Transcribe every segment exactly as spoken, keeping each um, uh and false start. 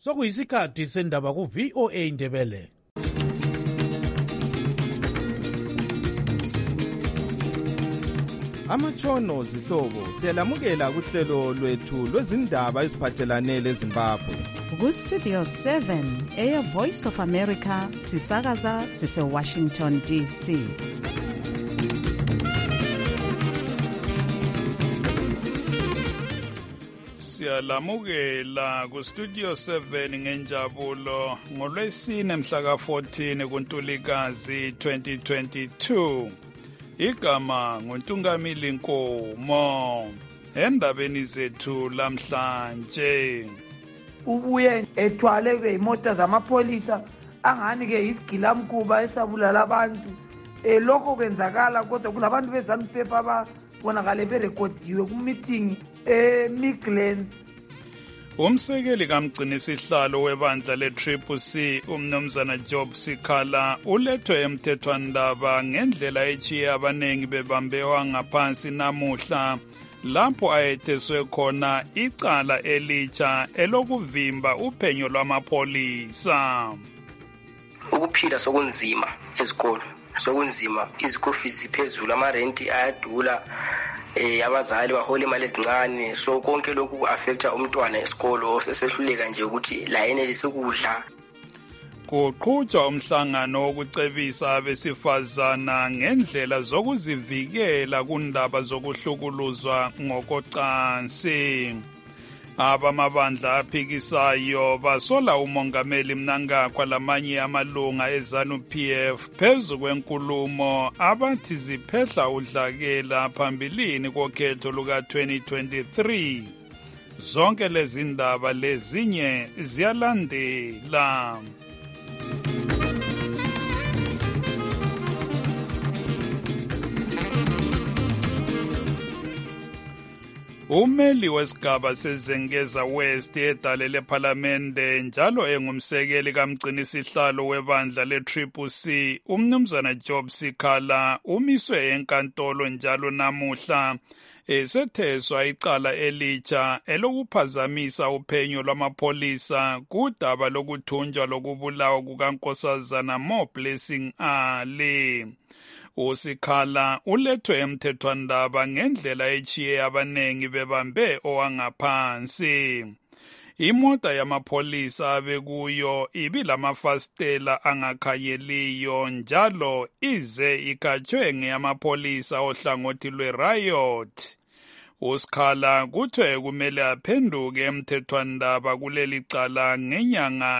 sokuyisikhathi sendaba ku-V O A Ndebele. Amatshono zihlobo siyalamukela kuhlelo lwethu lwezindaba eziphathelane leZimbabwe. Ku-Studio seven eya Voice of America sisakaza sise-Washington D C. Siyalamukela ku-Studio seven ngenjabulo ngolwesine mhla ka fourteen kuNtulikazi twenty twenty-two. Igama nguNtungamili Nkomo. Endabeni zethu lamhlanje, ubuye ethwale ke imota zamapolisa angani ke isigilamkuba esabulala abantu. Eh lokho kwenzakala kodwa kulabantu beZANU-P F ababonakale berekodiwe ku meeting e Midlands. Umsekeli kamgcinisihlalo webandla le-Triple C umnumzana Job Sikhala ulethwe emthethwandaba ngendlela echiye abanengi bebambewa ngaphansi namuhla lapho ayetheswe khona icala elitsha elokuvimba uphenyo lwamapolisa. Ukuphila sokunzima ezikolo, sokunzima, izikofisi ziphezulu, amarenti ayadula, eh abazali bahola imali ezincane, so konke lokhu ku-affecta umntwana esikolo sesehluleka nje ukuthi la yenelise ukudla. Kuqhutshwa umhlangano wokucebisa abesifazana ngendlela zokuzivikela kundaba zokuhlukuluzwa ngokocansi. Abamabandla aphikisayo basola umongameli Mnangagwa lamanye amalunga eZANU-P F phezu kwenkulumo abathi ziphehla udlakela phambilini kokhetho luka twenty twenty-three. Zonke lezi ndaba lezinye ziyalandela. Umeli wesigaba seZengeza West edale lePhalamende njalo engumsekeli kamgcinisihlalo webandla le-Triple C umnumzana Job Sikhala umiswe enkantolo njalo namuhla esetheswa icala elitsha elokuphazamisa uphenyo lwamapolisa kudaba lokuthunjwa lokubulawa kukankosazana Mo Blessing Ali. uSikhala ulethwe emthethwandaba ngendlela echiye abanengi bebambe owangaphansi. Imota yamapholisa abekuyo ibilamafastela angakhanyeliyo njalo ize ikhatshwe ngeyamapholisa ohlangothi lwe-riot. uSikhala kuthiwe kumele aphenduke emthethwandaba kuleli cala ngenyanga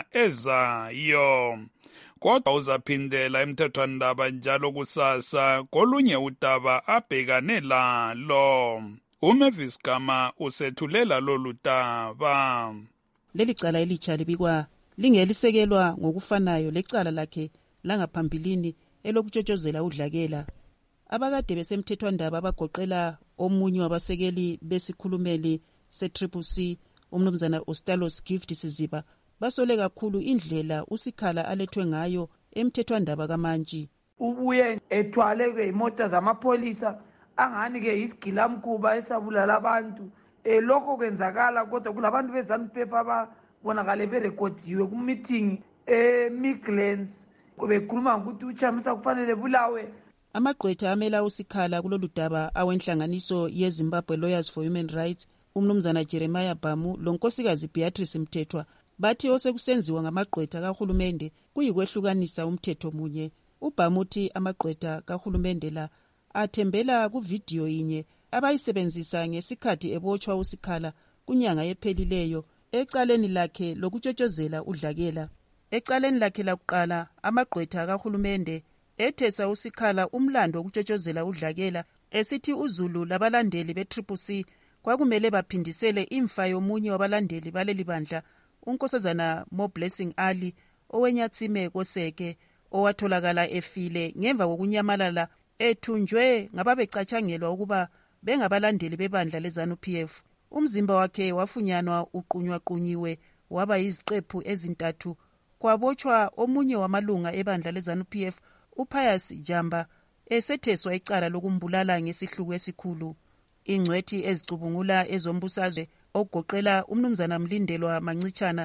ezayo. Kodwa uzaphindela emthethwandaba njalo kusasa kolunye udaba abhekane lalo. uMavis Gama usethulela lolu daba. Leli cala elitsha libikwa lingelisekelwa ngokufanayo lecala lakhe langaphambilini elokutshotshozela udlakela. Abakade besemthethwandaba abagoqela omunye wabasekeli besikhulumeli se-Triple C umnumzana Ostalos Gift Siziba basole kakhulu indlela uSikhala alethwe ngayo emthethwandaba kaMantshi. Ubuye ethwale ke imota zamapolisa angani ke isigilamkuba esabulala abantu. Eh lokho kwenzakala kodwa kulabantu beZANU-P F ababonakale berekodiwe ku meeting e Midlands bekhuluma ukuthi uChamisa kufanele bulawe. Amagqwetha amela uSikhala kulolu daba awenhlanganiso yeZimbabwe Lawyers for Human Rights umnumzana Jeremiah Bhamu lonkosikazi Beatrice Mthethwa bathi osekusenziwa ngamagqwetha kahulumende kuyikwehlukanisa umthetho munye. uBhamu uthi amagqwetha kahulumende la athembela kuvidiyo inye abayisebenzisa ngesikhathi ebotshwa uSikhala kunyanga yephelileyo ecaleni lakhe lokutshotshozela udlakela. Ecaleni lakhe lakuqala amagqwetha kahulumende ethesa uSikhala umlando wokutshotshozela udlakela esithi uZulu labalandeli be-Triple C kwakumele baphindisele imfa yomunye wabalandeli baleli bandla unkosazana Mo Blessing Ali owenyathime Koseke owatholakala efile ngemva kokunyamalala ethunjwe ngababecatshangelwa ukuba bengabalandeli bebandla leZANU-P F. Umzimba wakhe wafunyanwa uqunywa-qunyiwe waba yiziqephu ezintathu. Kwabotshwa omunye wamalunga ebandla leZANU-P F uPius Jamba esetheswa icala lokumbulala ngesihluku esikhulu. Ingcwethi ezicubungula ezombusazwe ogoqela umnumzana Mlindelwa Mancitshana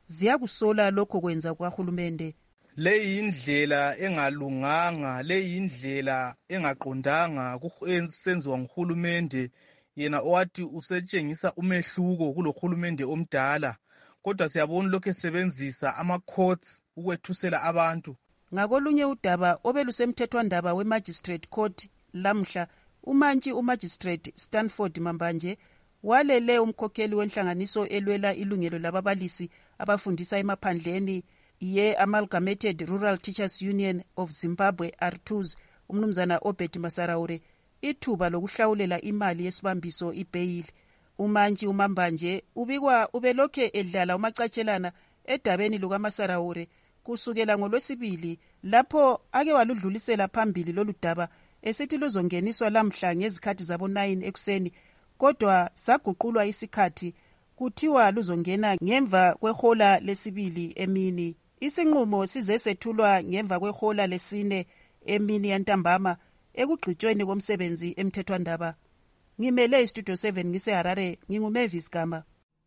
ziyakusola lokho kwenza kwahulumende. Le yindlela engalunganga, le yindlela engaqondanga kusenziwa nguhulumende yena owathi usetshengisa umehluko kulohulumende omdala. Kodwa siyabona lokho esebenzisa ama-courts ukwethusela abantu. Ngakolunye udaba obelusemthethwandaba we-Magistrate Court lamhla, umantshi uMagistrate Stanford Mambanje walele umkhokheli wenhlanganiso elwela ilungelo lababalisi abafundisa emaphandleni ye-Amalgamated Rural Teachers Union of Zimbabwe R two S, umnumzana Obed Masaraure, ithuba lokuhlawulela imali yesibambiso ibheyili. Umantshi uMambanje ubikwa ubelokhe edlala umacatshelana edabeni lukaMasaraure kusukela ngolwesibili, lapho ake waludlulisela phambili lolu daba esithi luzongeniswa lamhla ngezikhathi zabo nine ekuseni, kodwa saguqulwa isikhathi kuthiwa luzongena ngemva kwehola lesibili emini. Isinqumo size sethulwa ngemva kwehola lesine emini yantambama ekugqitshweni komsebenzi emthethwandaba. Ngimele istudio seven ngiseHarare, nginguMavis Gama.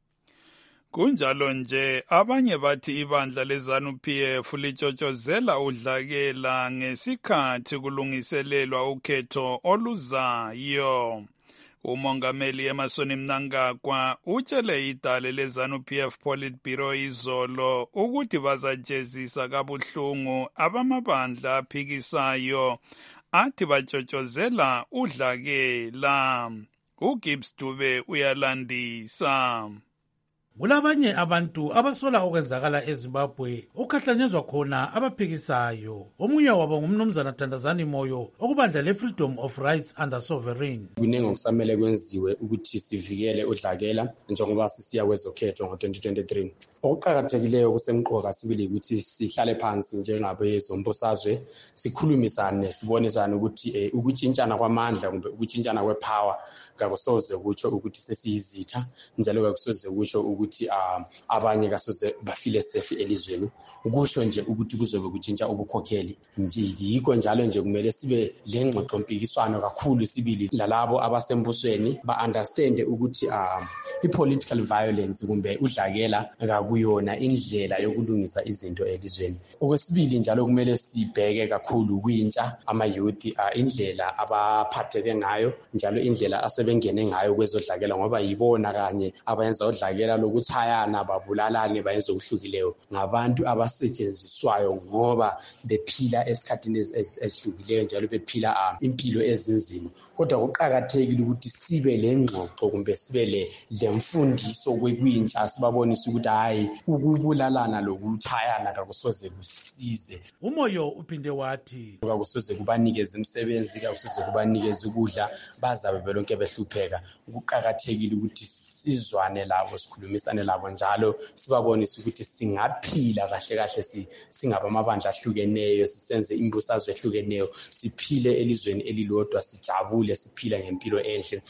Kunjalo nje abanye bathi ibandla leZANU-P F litshotshozela udlakela ngesikhathi kulungiselelwa ukhetho oluzayo. Umongameli Emmerson Mnangagwa utshele idale leZANU-P F Politburo izolo ukuthi bazajezisa kabuhlungu abamabandla aphikisayo athi batshotshozela udlakela. uGibbs Dube uyalandisa. Kulabanye abantu abasola okwenzakala eZimbabwe ukhahlanyezwa khona abaphikisayo. Omunye wabo ngumnumzana Thandazani Moyo okubandla le-Freedom of Rights under Sovereign. Kuningi okusamele kwenziwe ukuthi sivikele udlakela njengoba sisiya kwezokhetho ngo-twenty twenty-three. Okuqakathekileyo kusemqoka sibili ukuthi sihlale phansi njengabezombusazwe sikhulumisane sibonisane ukuthi ukutshintshana kwamandla kumbe ukutshintshana kwepower kakusoze kutsho ukuthi sesiyizitha, njalo kakusoze kutsho ukuthi uh, abanye kasoze bafile safe elizweni. Ukusho nje ukuthi kuzobe kutshintsha ubukhokheli. Yikho njalo nje kumele sibe lengxoxo mpikiswano kakhulu sibili lalabo abasembusweni ba understand ukuthi uh, i-political violence kumbe udlakela akuyona indlela yokulungisa izinto elizweni. Okwesibili njalo kumele sibheke kakhulu kwintsha ama-youth uh, indlela abaphatheke ngayo, njalo indlela asebengene ngayo kwezodlakela, ngoba yibona kanye abayenza udlakela lokuthayana babulalane bayenza okuhlukileyo. Ngabantu abasetshenziswayo ngoba bephila esikhathini esihlukileyo njalo bephila uh, impilo ezinzima. Kodwa kuqakathekile ukuthi sibe lengxoxo kumbe sibe le lemfundiso kwintsha, sibabonisa ukuthi hayi ukubulalana lokuthayana kakusoze kusize. Umoyo uphinde wathi kakusoze kubanikeza imisebenzi, kakusoze kubanikeza ukudla, bazabe belonke behlupheka. Kuqakathekile ukuthi sizwane labo, sikhulumisane labo, njalo sibabonisa ukuthi singaphila kahle kahle singaba amabandla ahlukeneyo, sisenze imbusazwe ehlukeneyo, siphile elizweni elilodwa, sijabule, siphila ngempilo enhle.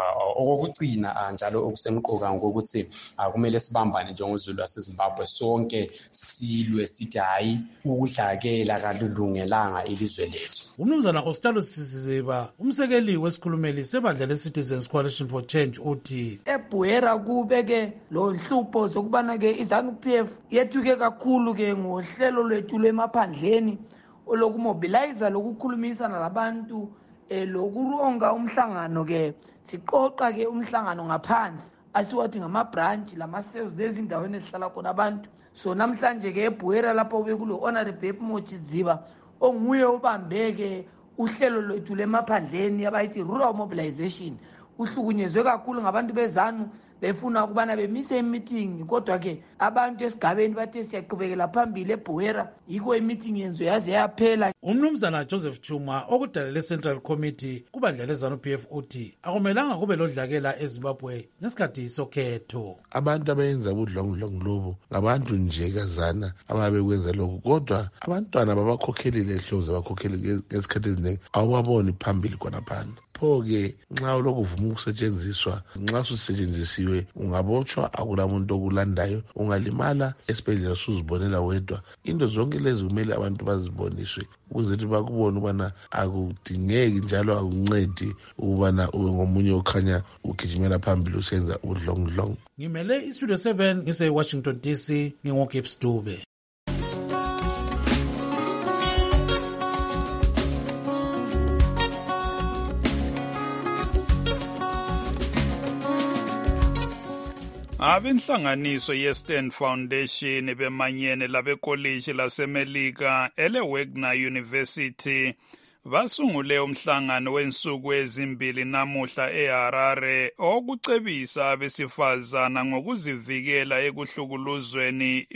Okokugcina njalo okusemqoka ngokuthi kumele sibambane njengozulu waseZimbabwe, sonke silwe sithi hayi ukudlakela kalulungelanga ilizwe lethu. Umnumzana Ostalo Sisiziba, umsekeli wesikhulumeli sebandla le-Citizens Coalition for Change, uthi eBuera kubeke lo nhlupho zokubana ke iZANU-P F yethuke kakhulu ke ngohlelo lwethu lemaphandleni olokumobilize lokukhulumisana labantu eh lokuronga umhlangano ke siqoqa ke umhlangano ngaphansi asiwathi ngama-branch lama-cells lezindaweni ezihlala khona abantu. So namhlanje ke eBuera lapho bekulo Honorable Mochidziba onguye ubambeke uhlelo lwethu lemaphandleni abayithi rural mobilization, uhlukunyezwe kakhulu ngabantu beZANU befuna ukubana bemise i-meeting, kodwa ke abantu esigabeni bathe siyaqhubekela phambili eBuera, yikho i-meeting yenziwe yaze yaphela. Umnumzana Joseph Chuma okudala le-Central Committee kubandla leZANU-P F uthi akumelanga kube lodlakela eZimbabwe ngesikhathi sokhetho. Abantu abayenza ubudlongudlongo lobo ngabantu nje kazana ababe kwenza lokho, kodwa abantwana babakhokheli lehlozo abakhokheli ngesikhathi eziningi awubaboni phambili khona phana. pho-ke nxa ulokuvuma ukusetshenziswa nxa susetshenzisiwe ungabotshwa akulamuntu okulandayo ungalimala esibhedlela suzibonela wedwa into zonke lezi kumele abantu baziboniswe ukuze ukuthi bakubone ukubana akudingeki njalo akuncedi ukubana ube ngomunye okhanya ugijimela phambili usenza udlongudlongo. Ngimele istudio seven ngise-Washington D C ngingoGibbs Dube. Abenhlanganiso ye-Stern Foundation bemanyene labekoliji laseMelika ele-Wagner University basungule umhlangano wensuku ezimbili namuhla eHarare okucebisa abesifazana ngokuzivikela ekuhlukuluzweni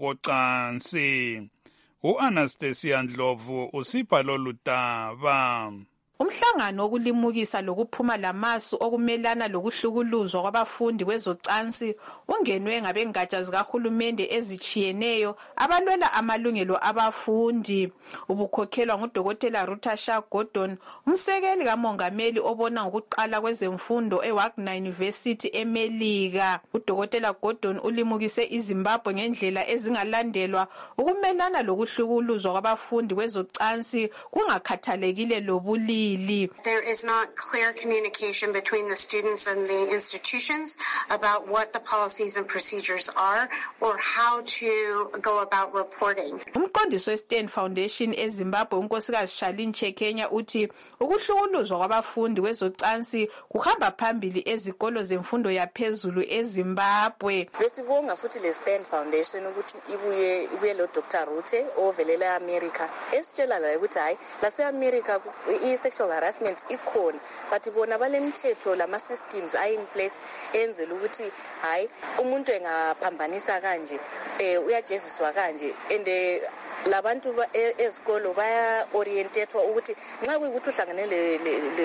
ngokocansi. U-Anastasia Ndlovu usipha lolu daba. Umhlangano wokulimukisa lokuphuma lamasu okumelana lokuhlukuluzwa kwabafundi kwezocansi ungenwe ngabengatsha zikahulumende ezichiyeneyo abalwela amalungelo abafundi. Ubukhokhelwa ngudokotela Rutasha Gordon, umsekeli kamongameli obona ngokuqala kwezemfundo eWagner University eMelika. Udokotela Gordon ulimukise iZimbabwe ngendlela ezingalandelwa ukumelana lokuhlukuluzwa kwabafundi kwezocansi kungakhathalekile lobulili. There is not clear communication between the students and the institutions about what the policies and procedures are or how to go about reporting. Umqondisi we-Stern Foundation eZimbabwe unkosikazi Charlene Chekenya uthi ukuhlukuluzwa kwabafundi kwezocansi kuhamba phambili ezikolo zemfundo yaphezulu eZimbabwe. Besibonga futhi le-Stern Foundation ukuthi ibuye ibuye lo Doctor Rute ovelela eAmerica esitshela la ukuthi hayi lase-America i-sexual harassment ikhona but bona balemthetho lama systems are in place enzela ukuthi hayi umuntu engaphambanisa kanje eh uyajeziswa kanje and labantu ezikolo baya orientetwa ukuthi nxa kuyikuthi uhlangane le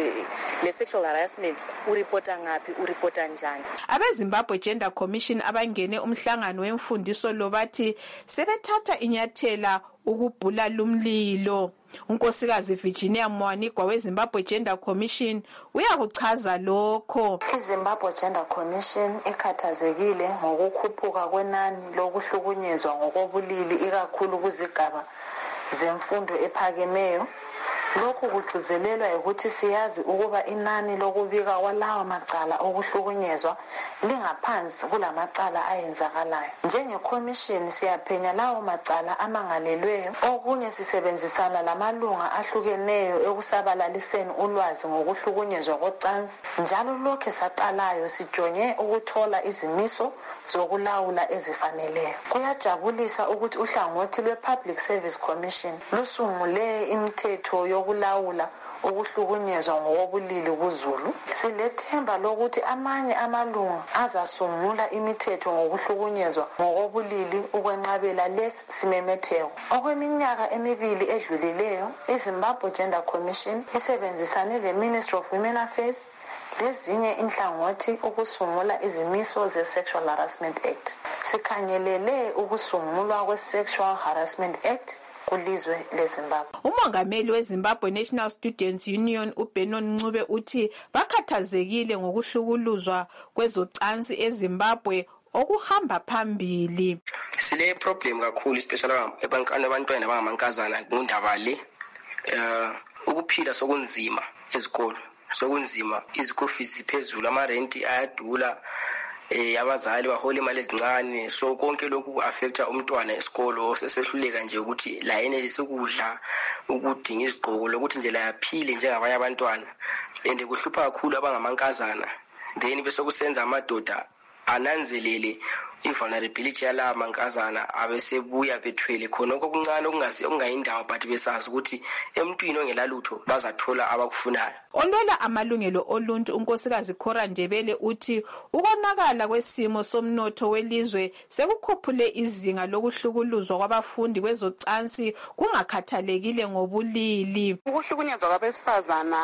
le sexual harassment ureporta ngapi ureporta njani. AbeZimbabwe Gender Commission abangene umhlangano wemfundiso lo bathi sebethatha inyathela ukubhula lumlilo. Unkosikazi Virginia Mwanigwa weZimbabwe Gender Commission uyakuchaza lokho. iZimbabwe Gender Commission ikhathazekile ngokukhuphuka kwenani lokuhlukunyezwa ngokobulili ikakhulu kuzigaba zemfundo ephakemeyo. Lokhu kugcizelelwa ukuthi siyazi ukuba inani lokubika kwalawa macala okuhlukunyezwa lingaphansi kulamacala ayenzakalayo. Njenge-commission siyaphenya lawo macala amangalelweyo. Okunye sisebenzisana lamalunga ahlukeneyo ekusabalaliseni ulwazi ngokuhlukunyezwa kocansi. Njalo lokho saqalayo sijonge ukuthola izimiso zokulawula ezifaneleyo. Kuyajabulisa ukuthi uhlangothi lwe-Public Service Commission lusungule imithetho yokulawula ukuhlukunyezwa ngokobulili kuZulu. Silethemba lokuthi amanye amalunga azasungula imithetho ngokuhlukunyezwa ngokobulili ukwenqabela lesi simemetheko. Okweminyaka emibili edlulileyo, iZimbabwe Gender Commission isebenzisane le-Ministry of Women Affairs lezinye inhlangothi ukusungula izimiso ze-Sexual Harassment Act. Sikhangelele ukusungulwa kwe-Sexual Harassment Act kulizwe leZimbabwe. Umongameli weZimbabwe National Students Union uBenon Ncube uthi bakhathazekile ngokuhlukuluzwa kwezocansi eZimbabwe okuhamba phambili. Sile problem kakhulu especially ebantwana abantwana abangamankazana kundaba le eh ukuphila sokunzima ezikolo sokunzima izikofisi ziphezulu amarenti ayadula eh abazali bahola imali ezincane so konke lokhu affecta umntwana esikolo sesehluleka nje ukuthi la yenelise ukudla ukudinga izigqoko lokuthi nje la yaphile njengabanye abantwana ende kuhlupha kakhulu abangamankazana then bese kusenza amadoda ananzelele invulnerability yala mankazana abesebuya bethwele khona okuncane okungasi okungayindawo but besazi ukuthi emntwini ongelalutho bazathola abakufunayo. Olwela amalungelo oluntu unkosikazi Khora Ndebele uthi ukonakala kwesimo somnotho welizwe sekukhuphule izinga lokuhlukuluzwa kwabafundi kwezocansi kungakhathalekile ngobulili. Ukuhlukunyezwa kwabesifazana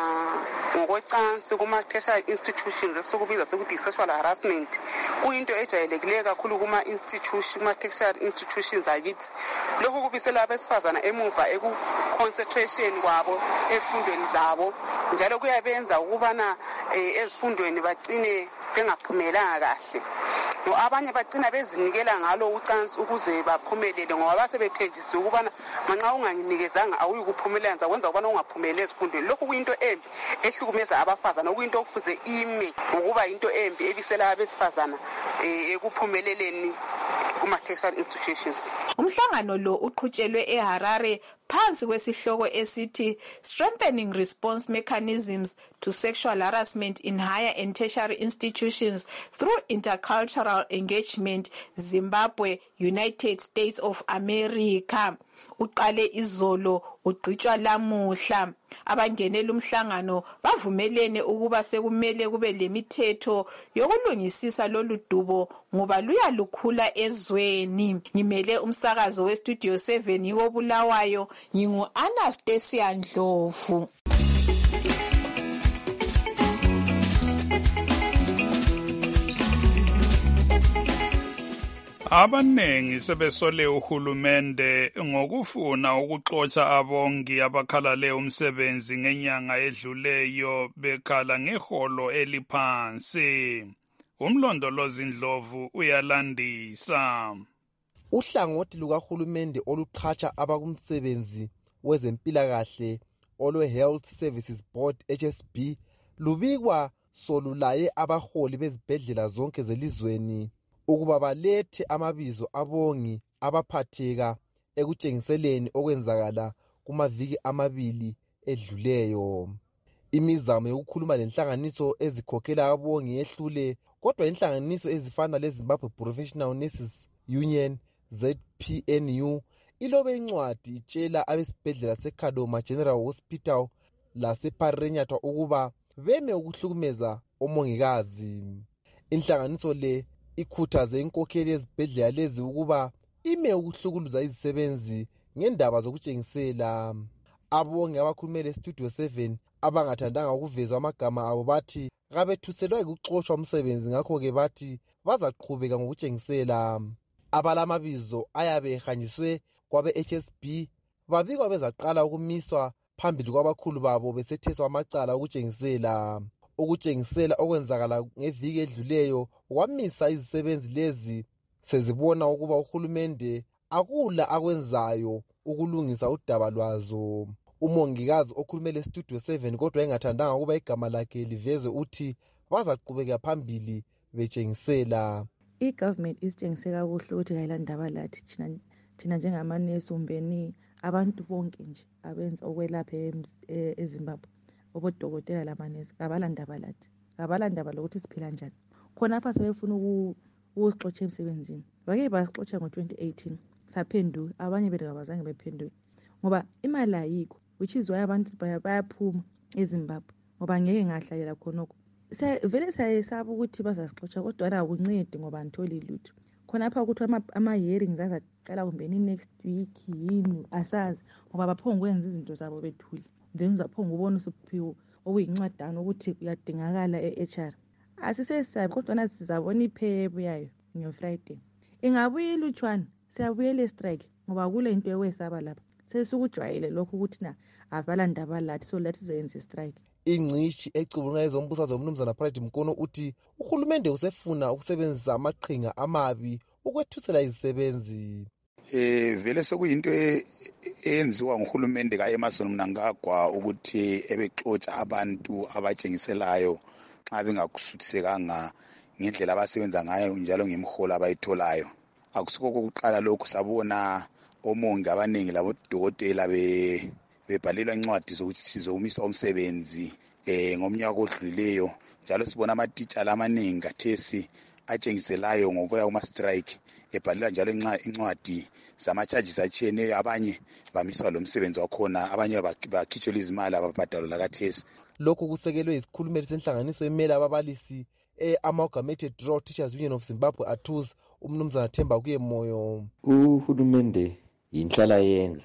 ngokwecansi kuma tertiary institutions esikubiza sokuthi sexual harassment kuyinto ejayelekileyo kakhulu ikakhulu kuma-institution kuma-tertiary institutions akithi. Lokhu kubisela abesifazana emuva eku-concentration kwabo ezifundweni zabo, njalo kuyabenza ukubana ezifundweni bagcine bengaphumelanga kahle. No abanye bagcina bezinikela ngalo ucansi ukuze baphumelele ngoba basebephenjisiwe ukubana manxa ungangikezanga awuyi kuphumelela ngizakwenza ukubana ungaphumeleli ezifundweni. Lokhu kuyinto embi ehlukumeza abafazana, okuyinto okufuze ime ngokuba into embi ebisela abesifazana ekuphumeleleni kuma-tertiary institutions. Umhlangano lo uqhutshelwe eHarare phansi kwesihloko esithi Strengthening Response Mechanisms to Sexual Harassment in Higher and Tertiary Institutions Through Intercultural Engagement, Zimbabwe, United States of America. Uqale izolo ugqitshwa lamuhla. Abangenela umhlangano bavumelene ukuba sekumele kube lemithetho yokulungisisa lolu dubo ngoba luyalukhula ezweni. Ngimele umsakazo weStudio seven yobulawayo, ngingu Anastasia Ndlovu. Abanengi sebesole uhulumende ngokufuna ukuxotsha abongi abakhalale umsebenzi ngenyanga edluleyo bekhala ngeholo eliphansi. Umlondolozi Ndlovu uyalandisa. Uhlangothi lukahulumende oluqhatsha abakumsebenzi wezempilakahle olwe Health Services Board H S B lubikwa solulaye abaholi bezibhedlela zonke zelizweni ukuba balethe amabizo abongi abaphatheka ekutshengiseleni okwenzakala kumaviki amabili edluleyo. Imizamo yokukhuluma lenhlanganiso ezikhokhela abongi yehlule, kodwa inhlanganiso ezifana leZimbabwe Professional Nurses Union Z P N U ilobe incwadi itshela abesibhedlela seKadoma General Hospital laseParenyatwa ukuba beme ukuhlukumeza omongikazi. Inhlanganiso le ikhuthaze inkokheli yezibhedlela lezi ukuba ime ukuhlukuluza izisebenzi ngendaba zokutshengisela. Abongi abakhulumele Studio seven abangathandanga ukuvezwa amagama abo bathi kabethuselwa ukuxoshwa umsebenzi, ngakho ke bathi bazaqhubeka ngokutshengisela. Abalamabizo ayabe ehanjiswe kwabe H S B babikwa bezaqala ukumiswa phambili kwabakhulu babo besetheswa amacala okutshengisela. Ukutshengisela okwenzakala ngeviki edluleyo kwamisa izisebenzi lezi sezibona ukuba uhulumende akula akwenzayo ukulungisa udaba lwazo. Umongikazi okhulumele Studio seven kodwa engathandanga ukuba igama lakhe livezwe uthi bazaqhubeka phambili betshengisela. I-government isitshengise kakuhle ukuthi kayilandaba lathi thina thina njengamanesi umbeni abantu bonke nje abenza okwelapha eZimbabwe, obodokotela lamanesi kabalandaba lathi, kabalandaba lokuthi siphila njani. Khona apha sebefuna ukusixotsha emsebenzini. Bake basixotsha ngo-twenty eighteen saphenduka, abanye bethu kabazange bephenduke ngoba imali ayikho, which is why abantu bayaphuma eZimbabwe ngoba ngeke ngahlalela khonokho. Vele sayesaba ukuthi bazasixotsha kodwa akuncedi ngoba antholi lutho. Khona apha ukuthi ama-hearings azaqala kumbeni next week yini asazi ngoba baphonga ukwenza izinto zabo bethule. Then uzaphonga ubona usuphiwo okuyincwadana ukuthi uyadingakala e-H R. Asisesabi kodwa nathi sizabona iphepha yayo ngo-Friday. Ingabuye ilutshwana siyabuyela e-strike ngoba kule into ewesaba lapha. Sesukujwayele lokho ukuthi na avalandaba lathi so lathi sizenze i-strike. Ingcishi ecubulunga ezombusazwe umnumzana Pride Mkono uthi uhulumende usefuna ukusebenzisa amaqhinga amabi ukwethusela izisebenzi. Eh vele sekuyinto eyenziwa nguhulumende kaEmmerson Mnangagwa ukuthi ebexotsha abantu abatshengiselayo xa bengakusuthisekanga ngendlela abasebenza ngayo njalo ngemiholo abayitholayo. Akusikho kokuqala lokho, sabona omongi abaningi labodokotela be bebhalelwa incwadi zokuthi sizomiswa umsebenzi eh ngomnyaka odlulileyo, njalo sibona amatitsha amaningi kathesi atshengiselayo ngokuya kuma strike ebhalelwa njalo incwadi zama charges atshiyeneyo. Abanye bamiswa lo msebenzi wakhona, abanye bakhitshelwa izimali ababhadalwa lakathesi. Lokhu kusekelwe isikhulumeli senhlanganiso emela ababalisi e-Amalgamated Rural Teachers Union of Zimbabwe A T U Z, umnumzana Themba Kuyemoyo. Uhulumende yinhlala yenza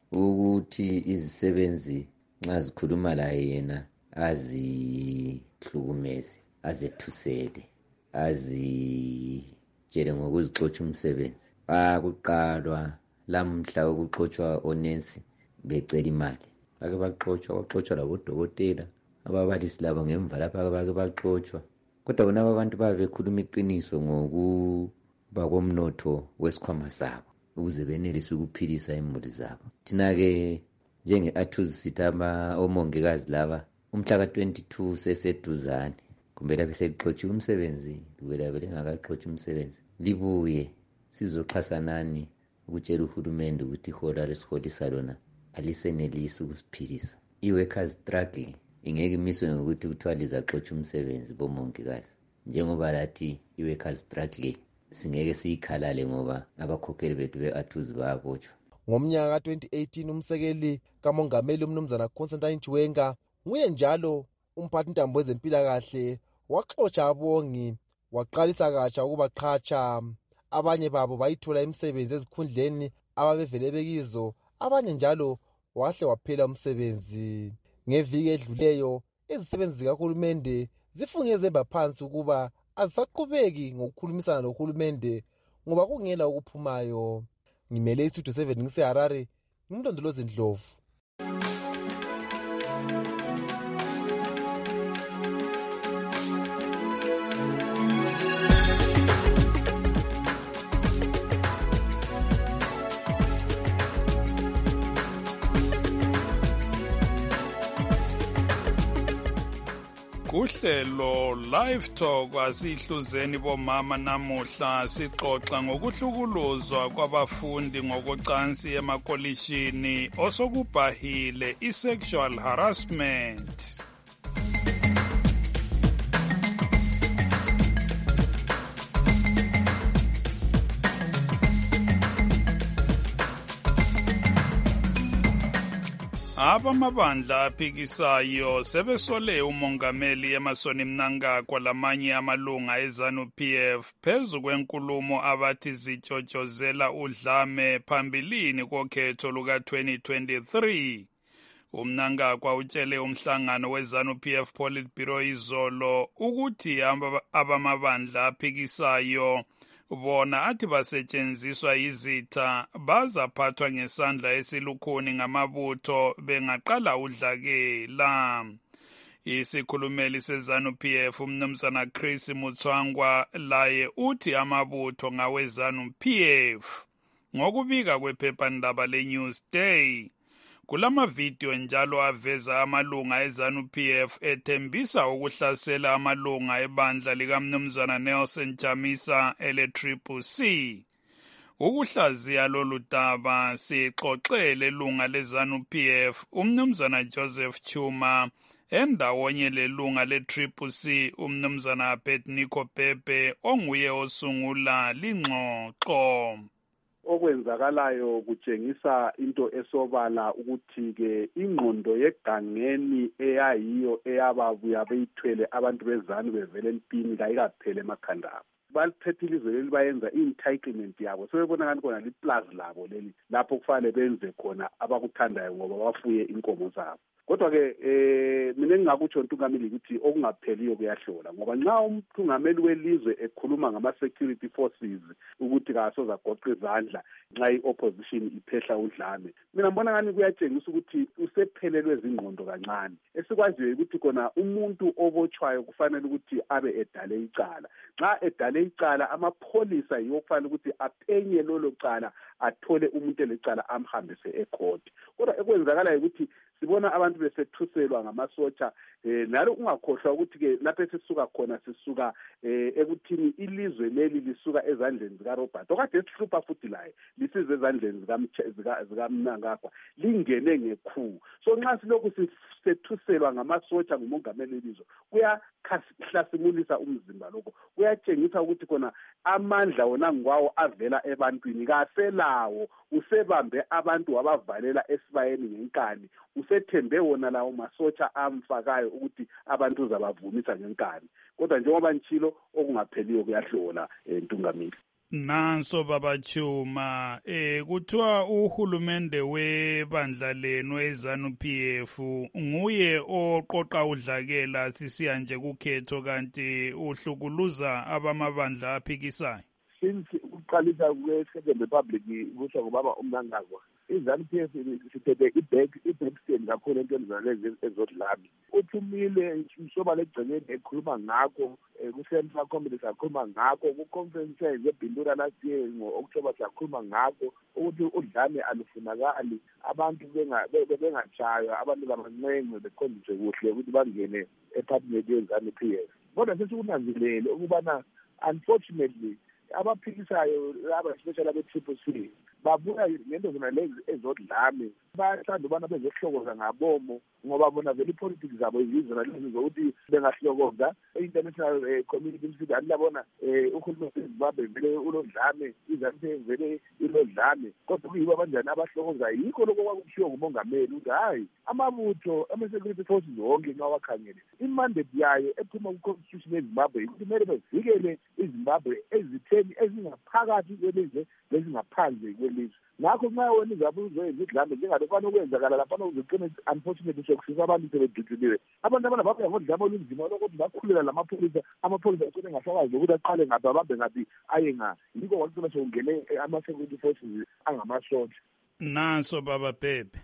ukuthi izisebenzi nxa zikhuluma la yena azihlukumeze, azethusele, basitshele ngokuzixotsha umsebenzi. Bakuqalwa lamhla ukuxotshwa onesi becela imali. Bake baxotshwa, baxotshwa labodokotela, ababalisi labo ngemva lapha bake baxotshwa. Kodwa bona abantu babe bekhuluma iqiniso ngokuba komnotho wesikhwama sabo ukuze benelise ukuphilisa imuli zabo. Thina-ke njenge-Athuzi sithi omongikazi laba umhla ka twenty-two seseduzane, kumbe lapho selixotshiwe umsebenzi, kumbe lapho lingakaxotshi umsebenzi, libuye sizoxhasa nani ukutshela uhulumende ukuthi ihola lesiholisa lona alisenelisi ukusiphilisa. I-workers struggle ingeke imiswe ngokuthi kuthiwa lizaxotsha umsebenzi bomongikazi, njengoba lathi i-workers struggle singeke siyikhalale ngoba abakhokheli bethu be-Athuzi bayabotshwa. Ngomnyaka ka twenty eighteen umsekeli kamongameli umnumzana Constantine Chiwenga nguye njalo umphathintambo wezempilakahle waxotsha abongi, waqalisa katsha ukubaqhatsha. Abanye babo bayithola imisebenzi ezikhundleni ababevele bekizo, abanye njalo wahle waphela umsebenzi. Ngeviki edluleyo izisebenzi zikahulumende zifunge zemba phansi ukuba azisaqhubeki ngokukhulumisana lohulumende ngoba kungela okuphumayo. Ngimele istudio seven ngiseHarare, ngimlondolozi Ndlovu. Uhlelo Live Talk asihluzeni bomama namuhla sixoxa ngokuhlukuluzwa kwabafundi ngokocansi emakolishini osokubhahile i-sexual harassment. Abamabandla aphikisayo sebesole umongameli Emmerson Mnangagwa lamanye amalunga eZANU P F phezu kwenkulumo abathi zitshotshozela udlame phambilini kokhetho luka twenty twenty-three. uMnangagwa utshele umhlangano weZANU P F Politburo izolo ukuthi abamabandla aphikisayo bona athi basetshenziswa izitha bazaphathwa ngesandla esilukhuni ngamabutho bengaqala udlakela. Isikhulumeli seZANU P F umnumzana Chris Mutswangwa laye uthi amabutho ngaweZANU P F. Ngokubika kwephephandaba leNewsday, kulamavidiyo njalo aveza amalunga eZANU P F ethembisa ukuhlasela amalunga ebandla likamnumzana Nelson Chamisa ele-Triple C. Ukuhlaziya lolu daba sixoxele lunga leZANU P F umnumzana Joseph Chuma endawonye lelunga le-Triple C umnumzana Abednego Pepe onguye osungula lingxoxo. Okwenzakalayo kutshengisa into esobala ukuthi-ke ingqondo yegangeni eyayiyo eyababuya beyithwele abantu beZANU bevele empini kayikaphele emakhanda abo. Baliphethe ilizwe leli bayenza i-entitlement yabo, sebebona kanti kona liplazi labo leli lapho kufanele benze khona abakuthandayo ngoba bafuye inkomo zabo. Kodwa-ke eh mina engingakutsho ntungameli ukuthi okungapheliyo kuyahlola ngoba nxa umthungameli welizwe ekhuluma ngama-security forces ukuthi kasoza goqa izandla nxa i-opposition iphehla udlame, mina ngibona ngani kuyatshengisa ukuthi usephelelwe zingqondo kancane. Esikwaziyo ukuthi kona umuntu obotshwayo kufanele ukuthi abe edale icala. Nxa edale icala amapholisa yiwo kufanele ukuthi aphenye lolo cala athole umuntu elecala amhambise ecourt. Kodwa ekwenzakalayo ukuthi sibona abantu besethuselwa ngamasotsha eh nalo ungakhohlwa ukuthi ke lapho esisuka khona sisuka eh ekuthini ilizwe leli lisuka ezandleni zika Robert okade esihlupha futhi laye lisize ezandleni zika zika Mnangagwa lingene ngekhu. So nxa silokhu sethuselwa ngamasotsha ngumongameli elizwe kuyahlasimulisa umzimba lokho, kuyatshengisa ukuthi kona amandla wona ngwawo avela ebantwini kaselawo, usebambe abantu wabavalela esibayeni ngenkani, usethembe wona lawo masotsha amfakayo ukuthi abantu uzabavumisa ngenkani. Kodwa njengoba nchilo okungapheliyo kuyahlola entungameli. Nanso baba Chuma, eh kuthiwa uhulumende webandla lenu eZANU P F nguye oqoqa udlakela sisiya nje kukhetho kanti uhlukuluza abamabandla aphikisayo. since ukuqalisa kwe-Second Republic kusho ngobaba uMnangagwa, i-ZANU P F sithethe i-backstand kakhulu entweni zalezi ezodlame. Uthumile msoba legcekeni ekhuluma ngakho, ku-Central Committee sakhuluma ngakho, ku-conference yeBindura last year ngo-October sakhuluma ngakho, ukuthi udlame alufunakali, abantu bengatshaywa, abantu bamancenga bekhonjiswe kuhle ukuthi bangene eParliament ye-ZANU P F. Kodwa sesikunanzelele ukubana unfortunately abaphikisayo laba especially abe-Triple C babuya ngento zona lezi ezodlame, bayathanda ubana bezohlokoza ngabomo ngoba bona vele i-politics zabo yizona lezi zokuthi bengahlokoza i-international community msithi alibona uhulumeni weZimbabwe vele ulodlame, iZANU vele ilodlame, kodwa kuyibo abanjani abahlokoza. Yikho lokho kwakushiwo ngumongameli ukuthi hayi amabutho ama-security forces wonke nxa wakhangele i-mandate yayo ephuma ku-constitution yeZimbabwe ukuthi kumele bevikele iZimbabwe ezitheni ezingaphakathi kwelizwe lezingaphandle kwelizwe. Ngakho nxa wena izabuzo ezidlambe njengalokwana okwenzakala laphana uzigcine unfortunately sokusisa abantu sebeduduliwe. Abantu abana babuya ngodlame olunzima lokuthi bakhulela lamapholisa, amapholisa agcine ngasakwazi ukuthi aqale ngaphi abambe ngaphi aye ngaphi. Yikho kwagcina sekungene ama-security forces angamasosha. Nanso baba Pepe.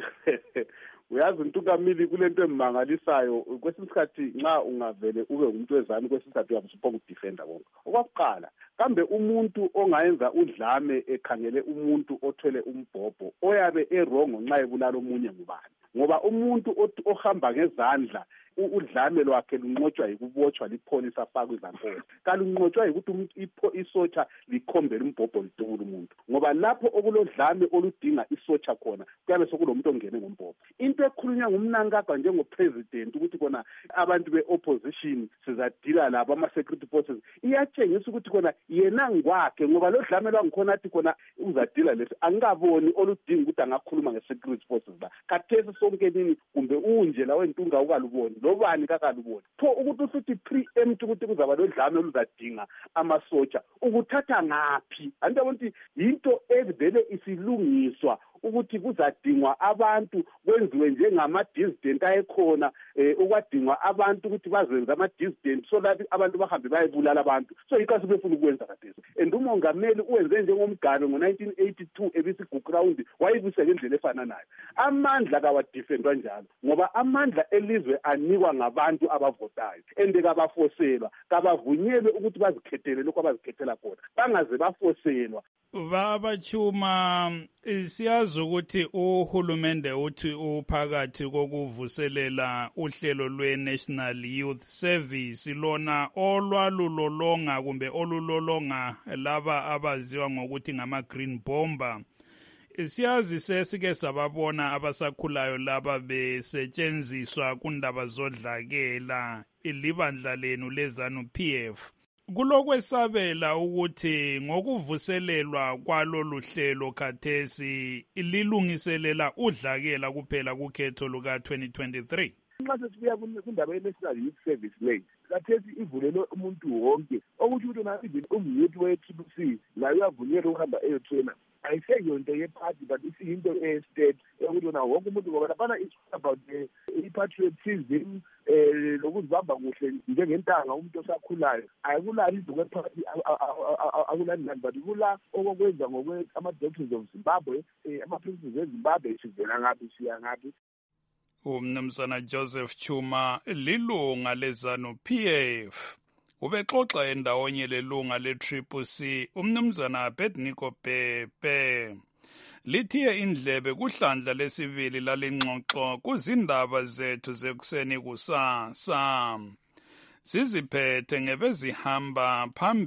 Uyazi Ntungamili kulento emangalisayo kwesinye isikhathi nxa ungavele ube umuntu wezani kwesinye isikhathi uyabusuphoka ukudefenda konke. Okwakuqala kambe umuntu ongayenza udlame ekhangele umuntu othwele umbhobho oyabe erongo nxa ebulala omunye ngubani, ngoba umuntu ohamba ngezandla udlame lwakhe lunqotshwa yikubotshwa lipholisa afakwe izampola, kalunqotshwa yikuthi umuntu isotsha likhombela umbhobho lidubula umuntu, ngoba lapho okulodlame oludinga isotsha khona kuyabe sekulomuntu ongene ngombhobho. Into ekhulunywa nguMnangagwa njengopresident ukuthi kona abantu be-opposition sizadila labo ama-security forces iyatshengisa ukuthi kona yena ngwakhe, ngoba lodlame lwangikhona athi kona uzadila lesi angikaboni oludinga ukuthi angakhuluma nge-security forces la. Khathesi sonke nini kumbe unje la wentunga ukaluboni lobani kakaluboni pho ukuthi usuthi preempt ukuthi kuzaba lodlame oluzadinga amasotsha ukuthatha ngaphi? Anti ukuthi yinto evele isilungiswa ukuthi kuzadingwa abantu kwenziwe njengama-dissident ayekhona ukwadingwa abantu ukuthi bazenze ama-dissident so that abantu bahambe bayebulala abantu. So yikho sibefuna ukwenza kathesi. And umongameli uwenze njengomgalo ngo-nineteen eighty-two ebisi-Gukrawundi wayibuse ngendlela efananayo. Amandla kawadifendwa njalo ngoba amandla elizwe anikwa ngabantu abavotayo and kabafoselwa, kabavunyelwe ukuthi bazikhethele lokho abazikhethela khona, bangaze bafoselwa. Baba Chuma, siyazi ukuthi uhulumende uthi uphakathi kokuvuselela uhlelo lwe-National Youth Service lona olwalulolonga kumbe olulolonga laba abaziwa ngokuthi ngama-green bomber. Siyazi sesike sababona abasakhulayo laba besetshenziswa kundaba zodlakela ilibandla lenu leZANU P F. Kulokwesabela ukuthi ngokuvuselelwa kwalolu hlelo khathesi lilungiselela udlakela kuphela kukhetho luka twenty twenty-three. Nxa sesibuya kundaba ye-National Youth Service leyi khathesi ivulelwe umuntu wonke, okuthi ukuthi nathi umyouth we-Triple C layo uyavunyelwa ukuhamba eyothena. Ayiseyonto into ye-party but isiyinto e-state yokuthi wona wonke umuntu ngoba laphana it's about i-patriotism lokuzibamba kuhle njengentanga umuntu osakhulayo. Ayikulali izinto kwe-party akulani nani but kula okokwenza ngokwe ama-doctrines of Zimbabwe, ama-principles eZimbabwe sivela ngaphi siya ngaphi. Umnumzana Joseph Chuma lilunga leZANU P F ubexoxa endawonye lelunga le-Triple C umnumzana Abednego Pepe. Lithiye indlebe kuhlandla lesibili lalengxoxo kuzindaba zethu zekuseni kusasa. Siziphethe ngebezihamba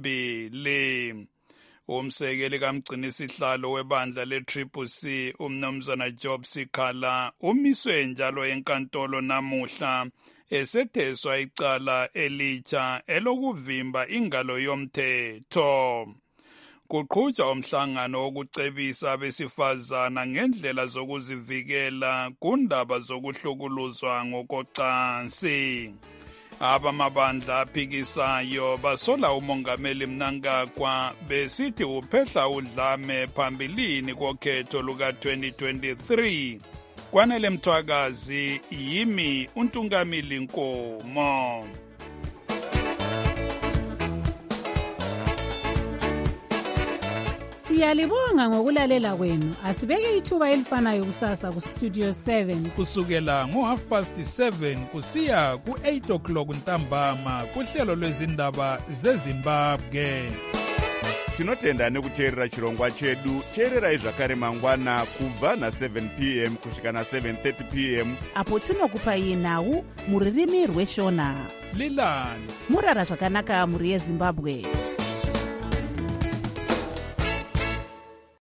phambili. Umsekeli kamgcinisihlalo webandla le-Triple C umnumzana Job Sikhala umiswe njalo enkantolo namuhla esetheswa icala elitsha elokuvimba ingalo yomthetho. Kuqhutshwa umhlangano wokucebisa abesifazana ngendlela zokuzivikela kundaba zokuhlukuluzwa ngokocansi. Abamabandla aphikisayo basola umongameli Mnangagwa besithi uphehla udlame phambilini kokhetho luka twenty twenty-three. Kwanele Mthwakazi, yimi uNtungamili Nkomo. Siyalibonga ngokulalela kwenu. Asibeke ithuba elifanayo kusasa ku Studio seven kusukela ngo half past seven kusiya ku eight o'clock ntambama kuhlelo lwezindaba zeZimbabwe. Tinotenda nekuteerera chirongwa chedu. Teererai zvakare mangwana kubva na seven p m kusvika na seven thirty p m apo tinokupai nhau muririmi rweshona. Lilani murara zvakanaka muri yeZimbabwe.